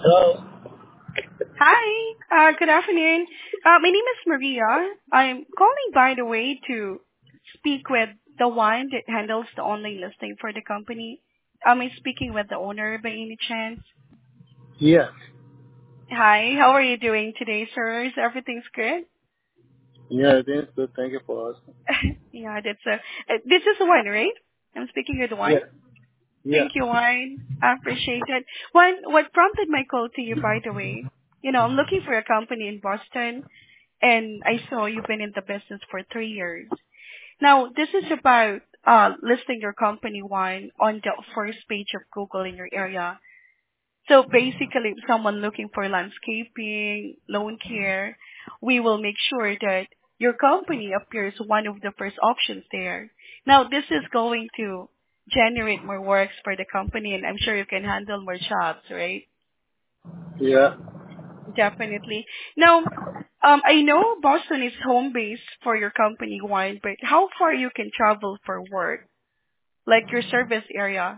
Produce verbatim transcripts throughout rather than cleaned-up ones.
Hello. Hi, uh, good afternoon. Uh, my name is Maria. I'm calling, by the way, to speak with the one that handles the online listing for the company. Am I speaking with the owner by any chance? Yes. Hi, how are you doing today, sir? Is everything's good? Yeah, that's good. Thank you for asking. Yeah, that's a, uh, this is the one, right? I'm speaking with the one. Yeah. Yeah. Thank you, Wine. I appreciate it. One, what prompted my call to you, by the way, you know, I'm looking for a company in Boston, and I saw you've been in the business for three years. Now, this is about uh, listing your company one on the first page of Google in your area. So basically, if someone looking for landscaping, lawn care, we will make sure that your company appears one of the first options there. Now, this is going to generate more works for the company, and I'm sure you can handle more jobs, right? Yeah. Definitely. Now, um, I know Boston is home base for your company one, but how far you can travel for work, like your service area?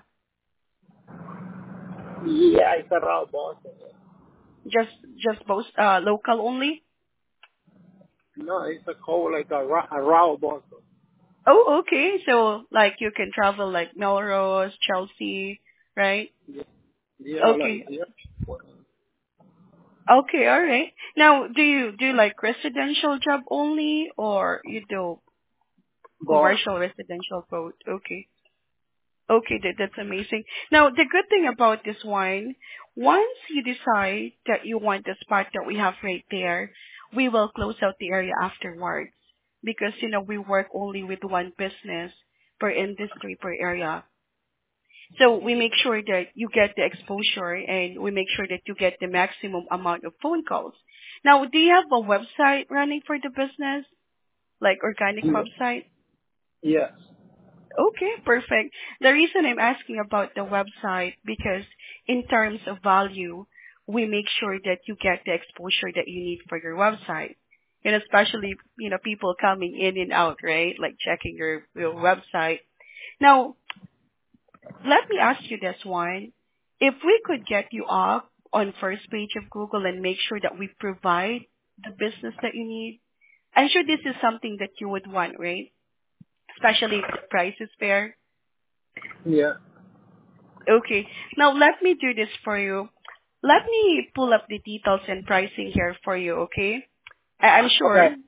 Yeah, it's around Boston. Just just both uh, local only? No, it's a call like around, around Boston. Oh, okay. So like you can travel like Melrose, Chelsea, right? Yeah. Yeah, like Okay. yeah. Okay, all right. Now, do you do you like residential job only or you do Boss. commercial residential both? Okay. Okay, that, that's amazing. Now, the good thing about this wine, once you decide that you want the spot that we have right there, we will close out the area afterwards because, you know, we work only with one business per industry per area. So we make sure that you get the exposure and we make sure that you get the maximum amount of phone calls. Now, do you have a website running for the business, like organic Yeah. website? Yes. Okay, perfect. The reason I'm asking about the website because in terms of value, we make sure that you get the exposure that you need for your website. And especially, you know, people coming in and out, right? Like checking your, your website. Now, let me ask you this one. If we could get you up on first page of Google and make sure that we provide the business that you need, I'm sure this is something that you would want, right? Especially if the price is fair. Yeah. Okay. Now let me do this for you. Let me pull up the details and pricing here for you, okay? I- I'm Okay. sure.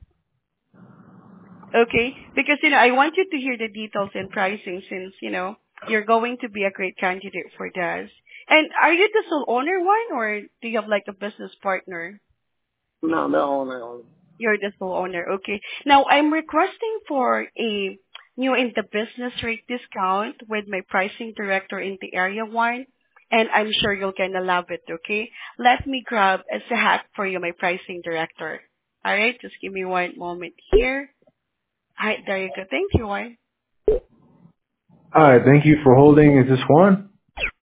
Okay? Because, you know, I want you to hear the details and pricing since, you know, you're going to be a great candidate for this. And are you the sole owner one or do you have like a business partner? No, no, no. You're the sole owner. Okay. Now I'm requesting for a new in the business rate discount with my pricing director in the area one. And I'm sure you're gonna love it, okay? Let me grab as a hack for you, my pricing director. Alright, just give me one moment here. Alright, there you go. Thank you, Juan. Hi, thank you for holding. Is this Juan?